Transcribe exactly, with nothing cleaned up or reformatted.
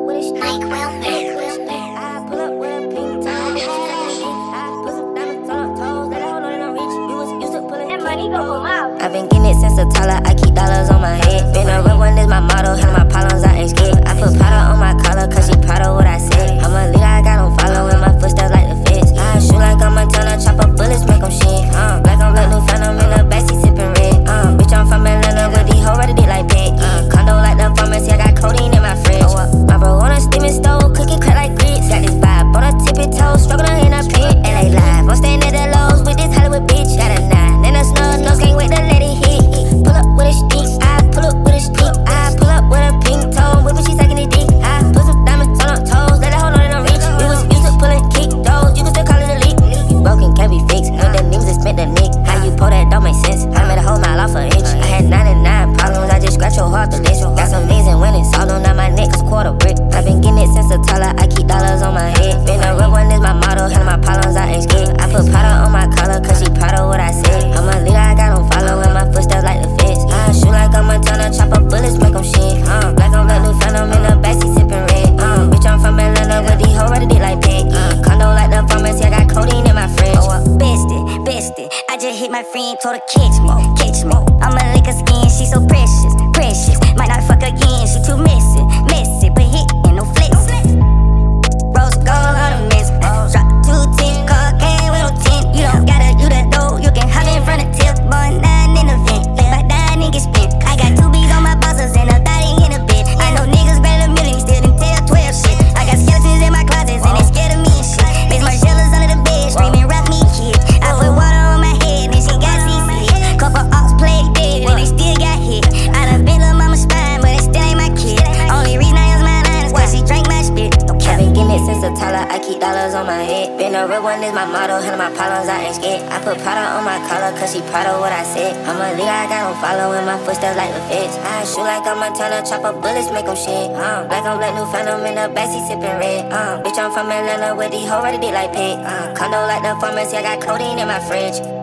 with a stick. Mike Wilmer. I pull up with a pink toe. I put some diamonds on her toes. Let her hold on and I'm rich. We was used to pulling that money go home out. I've been getting it since a toddler. I keep dollars on my head. Been a real one is my motto. Handle my problems, I ain't scared. I put powder on my collar cause she proud of what I said. I'm a leader, I got them following my footsteps like the feds. I shoot like I'm a Montana, chop up bullets, make them shit. Uh, black on black, new phantom in the backseat sipping red. Uh, bitch, I'm from Atlanta with these hoes ready to like pet. Uh, condo like the pharmacy, I got codeine in my fridge. Oh, uh, my bro on a steaming stove, cooking crack like grits. Got this vibe on a tippy toe, struggling in a pit. L A live, I'm staying at the lows with this Hollywood bitch. Got a nine, and a snub nose, can't wait to let it hit. Pull up with a stick, I pull up with a stick. I pull up with a pink toe, whip when she sucking it dick. I put some diamonds on her toes, let her hold on and I'm rich. We was used to pulling kick those, you can still call it a leak. Broken can't be fixed, know the names that spent the nick. How you pull that don't make sense, I made a whole mile off an inch. I had ninety-nine problems, I just scratch your heart the list. Got some amazing winnings, all on my neck, cause quarter brick. I been getting it since a toddler, I keep dollars on my head. Been a real one is my motto, handle my problems, I ain't scared. I put powder on my collar, cause she proud of what I said. I'm a leader, I got them following my footsteps like the feds. I shoot like I'm a Montana, chop up bullets, make them shit. Uh, black on black, new phantom in the backseat sipping red. Uh, bitch, I'm from Atlanta with these hoes ready to like pet. Uh, condo like the pharmacy, I got codeine in my fridge. Oh, uh, Bestie, bestie, I just hit my friend, told her catch me, catch me. I'ma lick her skin, she so precious, precious. Might not fuck again, she too messy, messy. But hit and no flexing. Rose gold on the mess. Drop two ten, cocaine with no tint. You don't gotta do that though, you can hop in front of tip. Boy, nine in the vent, let my die niggas spent. I got two B's on my bosses and a thotty in a bed. I know niggas better than millions, still didn't tell twelve shit. I got skeletons in my closets and they scared of me and shit. Makes my jealous under the bed, screaming rock me kid. I put water on my head and she got C C. Couple ops played dead and they still got hit. I done been lil' mama's spine, but it still ain't my kid. Only reason I use my line is cause she drank my spit. I been getting it since a toddler, I keep dollars on my head. Been a real one is my motto, handle my problems, I ain't scared. I put powder on my collar cause she proud of what I said. I'm a leader, I got them following my footsteps like the feds. I shoot like I'm a Montana, chop up bullets, make them shit. Uh, black on black, new phantom in the backseat sipping red. Uh, bitch, I'm from Atlanta with these hoes ready to like pet. Uh, condo like the pharmacy, I got codeine in my fridge.